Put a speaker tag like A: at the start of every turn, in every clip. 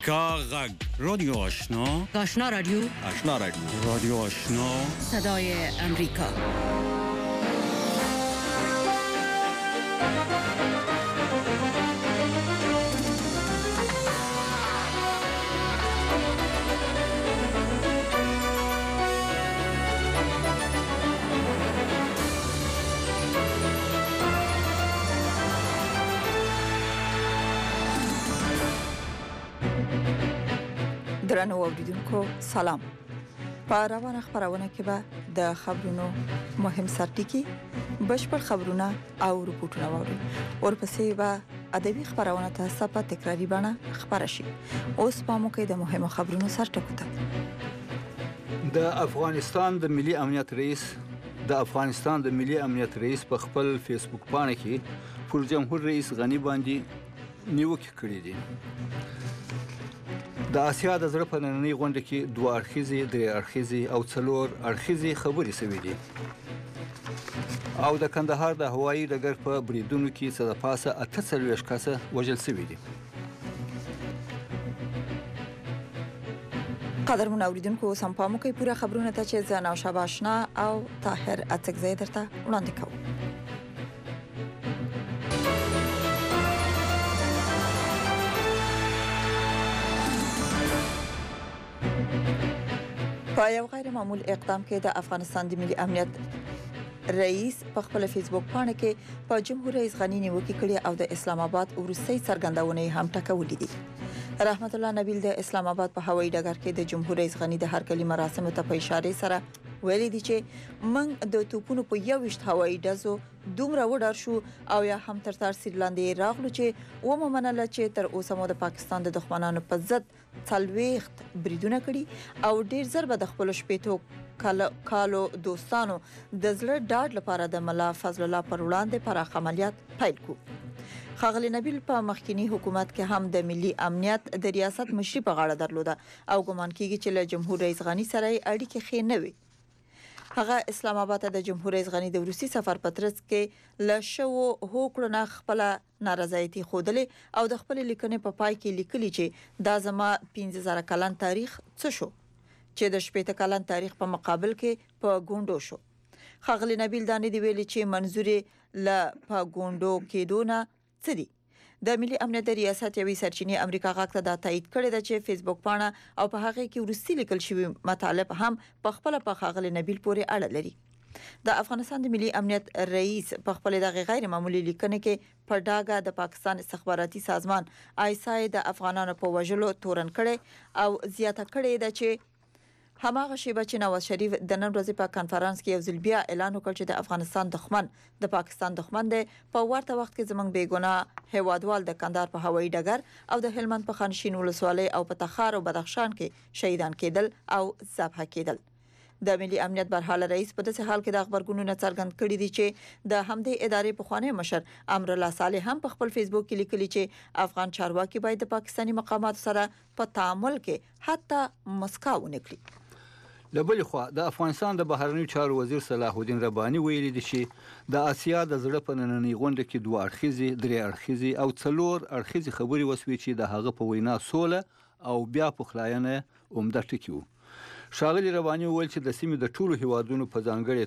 A: کاغذ رادیو آشنا
B: آشنا رادیو
A: رادیو آشنا
B: صدای امریکا.
C: درنو اوریدونکو سلام. په روانه خبرونه کې به د خبرونو مهم سرټکی بشپړ خبرونه او رپورټونه ووري. ورپسې به ادبي خبرونه تاسو په تکراری بڼه خبر شي. اوس په موږ کې د مهمو خبرونو سرټکو ته
D: د افغانستان د ملي امنیت رئیس په خپل فیسبوک باندې کې پر جمهور رئیس غنی باندې نیوکه کړې دي. د آسیا د زړه په نننۍ غونډه کې 2 اړخیزې، 3 اړخیزې او 4 اړخیزې خبرې شوې دي. او د کندهار د هوایي ډګر په بریدونو کې څه د پاسه 48 کسه وژل شوي دي.
C: قدرمن اوریدونکو سم په موږ کې پوره خبرونه ته چې زناو شباشنا او طاهر اڅکزی درته وړاندې کوم. په یو غیر معمول اقدام کې د افغانستان د ملي امنیت رئیس په خپل فیسبوک باندې کې په جمهور رئیس غنی نیوکه کړې او د اسلام آباد ورسۍ څرګندونه هم ټکولې دي. رحمت الله نبیل د اسلام آباد په هوایي ډګر کې د جمهور رئیس غنی د هرکلي مراسم ته په اشاره سره ویلي دي چې موږ د توپونو په 21 هوایي ډزو دومره وډار شو او یا هم تر تاثیر لاندې راغلو چې ومنل چې تر اوسه مو د پاکستان د دښمنانو په ضد 40 بریدونه کړي او ډیر زر به د خپل شپېتو کالو دوستانو د زړه ډاډ لپاره د ملا فضل الله پر وړاندې پراخ عملیات پیل کړ. ښاغلی نبیل په مخکینی حکومت کې هم د ملي امنیت د ریاست مشري په غاړه درلوده او ګمان کیږي چې له جمهور رئیس غنی سره اړیکې ښې نه وي. هغه اسلام آباد ته د جمهور رئیس غنی د روسي سفر پترڅ کې له شو هوکړو نه خپل نارضایتي خوده او د خپل لیکنې په پای کې لیکلي چې دا زما 15000 کلن تاریخ څه شو چې د 18 کلن تاریخ په مقابل کې په ګوندو شو. ښاغلی نبیل دانه دی ویلي چې منظوري ل په ګوندو کې دونه څه دي. د ملي امنیت ریاست یوې سرچینې امریکا غاک ته دا تایید کړی دی چې فیسبوک پاڼه او په هغه کې ورستی لیکل شوی مطالب هم په خپل په ښاغلی نبیل پورې اړه لري. د افغانستان د ملي امنیت رئیس په خپل دغه غیر معمولی لیکنه کې پر ډاګه د پاکستان استخباراتي سازمان آیسای د افغانانو په وژلو تورن کړي او زیاته کړي ده چې هماغه شیبه چې نواز شریف د نن ورځې په کانفرنس کې یو ځل بیا اعلان وکړ چې د افغانستان دښمن د پاکستان دښمن دی، په ورته وخت کې زمونږ بیګناه هیوادوال د کندهار په هوایي ډګر او د هلمند په خانشین ولسوالۍ او په تخار او بدخشان کې شهیدان کېدل او ذبح کېدل. د ملي امنیت برحاله رئیس په داسې حال کې د خبرګونونو څرګند کړي دي چې د همدې ادارې پخوانی مشر امر الله صالح هم په خپل فیسبوک کې لیکلي چې افغان چارواکي باید د پاکستاني مقاماتو سره په تعامل کې حتی مسکا ونه کړي.
D: لبل خو د افغانستان د بهرنیو چارو وزیر صلاح الدین رباني ویلي دی چې د آسیا د زړه په نننۍ غونډه کې 2 اړخیزې، 3 اړخیزې او 4 اړخیزې خبرې وسوي چې د هغه په وینا سوله او بیا پخلاینه عمده ټکی وو. ښاغلی رباني وویل چې د سیمې د ټولو هیوادونو په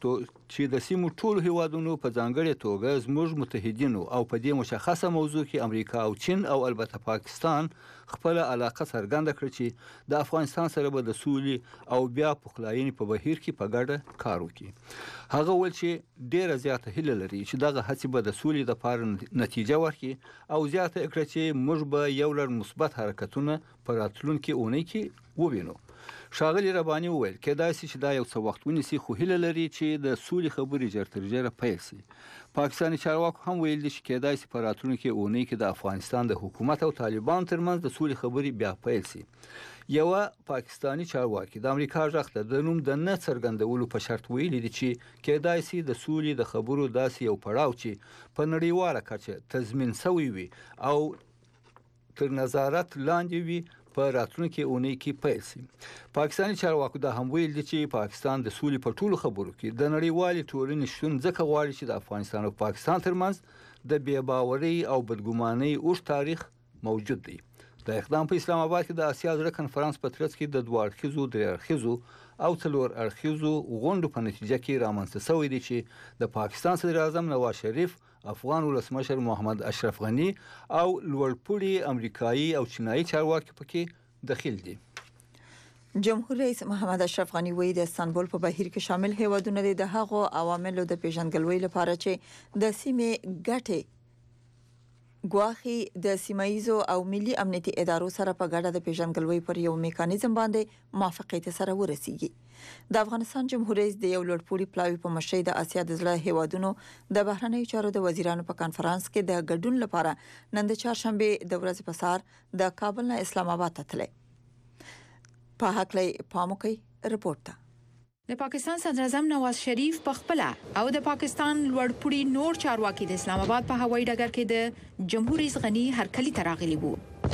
D: ځانګړې توګه زموږ متحدینو او په دې مشخصه موضوع کې امریکا او چین او البته پاکستان خپل علاقه څرګنده کړې چې د افغانستان سره به د سولې او بیا پخلاینې په بهیر کې په ګډه کار وکړي. هغه وویل چې ډیره زیاته هیله لري چې دغه هڅې به د سولې لپاره نتیجه ورکړي او زیاته کړه چې موږ به یو لړ مثبت حرکتونه په راتلونکي اونۍ کې ووینو. ښاغلی رباني وویل کېدای شي چې دا یو څه وخت ونیسي خو هیله لري چې د سولې خبرې ژر تر ژره پیل شي. پاکستاني چارواکو هم ویل دي چې کېدای شي په راتلونکي اونۍ کې د افغانستان د حکومت او طالبانو ترمنځ د سولې خبرې بیا پیل شي. یوه پاکستاني چارواکي د امریکا ژغ ته د نوم د نه څرګندولو په شرط ویلي دي چې کېدای شي د سولې د خبرو داسې یو پړاو چې په نړیواله کچه تضمین شوی وي او تر نظارت لاندې وي په راتلونکي اونۍ کې پیل شي. پاکستاني چارواکو دا هم ویل دي چې پاکستان د سولې په ټولو خبرو کې د نړیوالې ټولنې شتون ځکه غواړي چې د افغانستان او پاکستان ترمنځ د بې باورۍ او بدګمانۍ اوږد تاریخ موجود دی. د اقدام په اسلام آباد کې د آسیا زړه کنفرانس په ترڅ کې د دوه اړخیزو درې اړخیزو او څلور اړخیزو غونډو په نتیجه کې رامنځته شوی دی چې د پاکستان صدر اعظم نواز شریف، افغان ولسمشر محمد اشرف غنی او لوړپوړي امریکایي او چینایي چارواکي پکې دخیل دي.
C: جمهور رئیس محمد اشرف غنی وایي د استانبول په بهیر کې شامل هیوادونه د هغو عواملو د پیژندګلوۍ لپاره چې د سیمې ګټې ګواخي د سیمایزو او ملي امنیتي ادارو سره په ګډه د پیژندګلوۍ پر یو میکانیزم باندې موافقت سره ورسیږي. د افغانستان جمهور رئیس د یو لوړپوړي پلاوی په مشرۍ د آسیا د زړه هیوادونو د بهرنیو چارو د وزیرانو په کانفرنس کې د ګډون لپاره نن د چهارشنبه د ورځې په سهار د کابل نه اسلام آباد ته تللی. په هکله پاموکي رپورت ته
B: د پاکستان صدر اعظم نواز شریف په خپل او د پاکستان لوړپوړي نور چارواکي د اسلام آباد په هوایي ډګر کې د جمهور رئیس غنی هرکلی تراغلی وو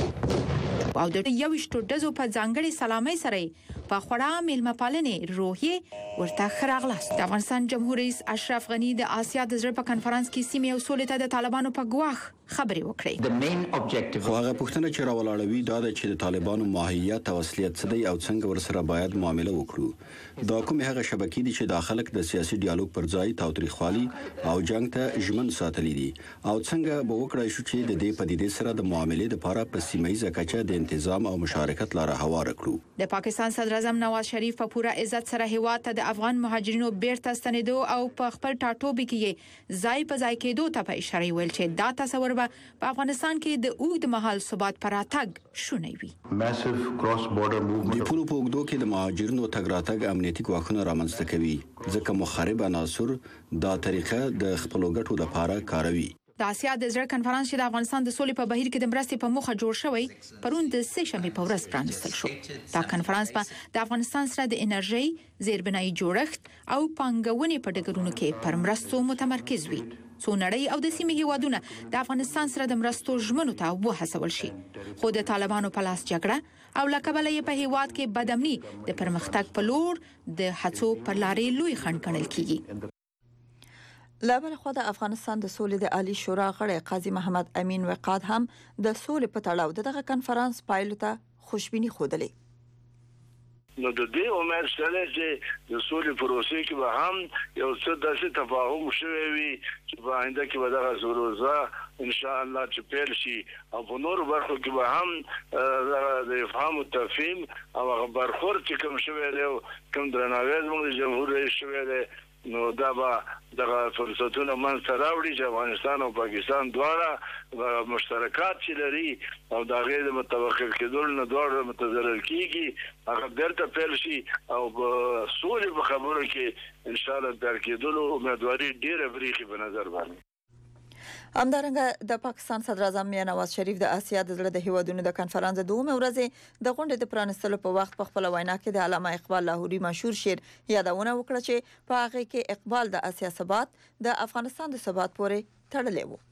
B: او د یو شتو دزو په ځانګړي سلامي سره په خورا میلمه پالنې روحي ورته خراغلاست. د افغانستان جمهور رئیس اشرف غنی د آسیا د زړه په کانفرنس کې سیمې او سولې ته د طالبانو په ګواښ خبرې وکړې.
E: خو هغه پوښتنه چې راولاړوي دا ده چې د طالبانو ماهیت او اصلیت څه دی او څنګه ورسره باید معامله وکړو. دا کومه هغه شبکې دي چې د خلک د سیاسي ډیالوګ پر ځای تاوتریخوالي او جنگ ته ژمن ساتلي دي او څنګه به وکړای شو چې د دې پدیدې سره د معاملې لپاره په سیمایي کچه د تنظیم او مشارکت لاره هوار کړو.
B: د پاکستان صدر اعظم نواز شریف په پوره عزت سره هیواد ته د افغان مهاجرینو بیرته ستنېدو او په خپل ټاټوبي کې ځای په ځای کېدو ته په اشاره ویل چې دا تصور په افغانستان کې د اوږد مهال ثبات پر اتګ شونی وي.
E: د پولو په اوږدو کې د مهاجرینو تګ راتګ امنیتي ګواښونه رامنځته کوي ځکه مخرب عناصر دا طریقه د خپلو ګټو لپاره کاروي.
B: د آسیا د زړه کنفرانس چې د افغانستان د سولې په بهیر کې د مرستې په موخه جوړ شوی پرون د سه شنبه په ورځ پرانستل شو. دا کنفرانس په د افغانستان سره د انرژي، زیربنایي جوړښت او پانګونې په ډګرونو کې پر مرستو متمرکز وي. څو نړۍ او د سیمې هیوادونه د افغانستان سره د مرستو ژمنو ته وهڅول شي. خو د طالبانو په لاس جګړه او لکبل یې په هیواد کې بدامني د پرمختګ په لور د هڅو پر لارې لوی خنډ ګڼل کیږي.
C: لابل خو د افغانستان د سولې د عالی شورا غړی قاضي محمد امین وقاد هم د سولې په تړاو دغه کنفرانس پایلو ته خوشبیني خوده.
F: نو د دې امید سره چې د سولې پروسې کې به هم یو څه داسې تفاهم شوی وي چې په آینده کې به دغه پروسه ان شاء الله چې پیل شي او په نور برخو کې به هم د افهام او تفهیم او برخورد چې کوم شوی دی کوم درناوی زموږ جمهور رئیس شوی دی نو دا به دغه فرصتونه منځته راوړي چې افغانستان او پاکستان دواړه مشترکات چې لري او د هغې د متوقف کېدلو نه دواړه متضرر کېږي هغه بیرته پیل شي او په سولې په خبرو کې انشاءالله پیل کېدلو امیدواري ډېره بریښي په نظر باندې.
C: همدارنګه د پاکستان صدر اعظم نواز شریف د آسیا د زړه د هیوادونو د کنفرانس د دومره ورځې د غونډې د پرانستلو په وخت په خپل وینا کې د علامه اقبال لاهوري مشهور شعر یادونه وکړه چې په هغه کې اقبال د آسیا ثبات د افغانستان د ثبات پورې تړلی و.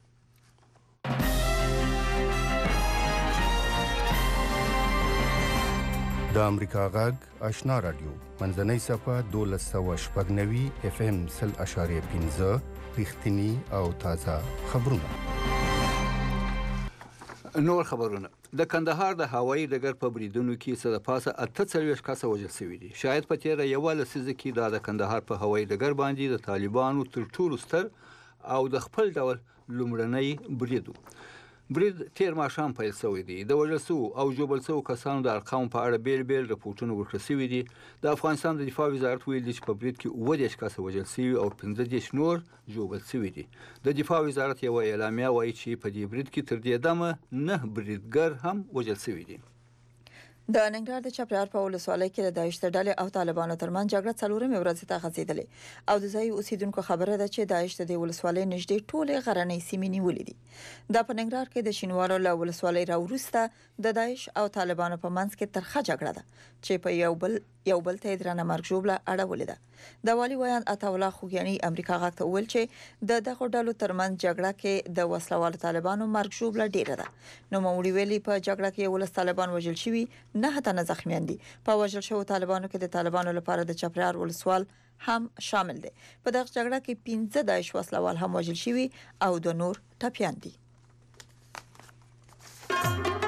G: د امریکا غږ آشنا رادیو منځنۍ صفه 1290 اف ام 0.15 رښتینی او تازه خبرونه.
D: نور خبرونه. د کندهار د هوایي ډګر په بریدونو کې څه د پاسه 48 کسه وژل شوي دي. شاید په تیره یوه لسیزه کې د کندهار په هوایي ډګر باندې د طالبانو تر ټولو ستر او د خپل ډول لومړنی برید تیر ماښام پیل شوی دی. د وژل شوو او ژوبل شوو کسانو د ارقامو په اړه بیل بیل رپورټونه ورکړل شوي دي. د افغانستان د دفاع وزارت ویلي چې په برید کې 30 کسه وژل شوي او 15 نور ژوبل شوي دي. د دفاع وزارت یو اعلامیه وایي چې په دې برید کې تر دې دمه 9 بریدګر هم وژل شوي دي.
C: د ننګرهار د چپرهار په ولسوالۍ کې د داعش ډلې او طالبانو ترمنځ جګړه څلورمې ورځ ته غځېدلې او د ځای اوسیدونکو خبره ده چې داعش د ولسوالۍ نږدې ټولې غرنۍ سیمې نیولې دي. دا په ننګرهار کې د شینوارو له ولسوالۍ راوروسته د داعش او طالبانو په منځ کې ترخه جګړه ده چې په یو بل ته درنه مرګ ژوبله اړولې ده. د والي ویان عطاالله خوګیاني امریکا غاک ته ویل چې د دغه ډلو ترمنځ جګړه کې د وسلوالو طالبانو مرګ ژوبله ډیره ده. نو موري ویلي په جګړه کې ولس طالبان وژل شوي 9 تنه زخمیان دي. په وژل شوو طالبانو کې د طالبانو لپاره د چپرهار ولسوال هم شامل دي. په دغه جګړه کې 15 داعش وسلوال هم وژل شوي او د نور ټپیان دي.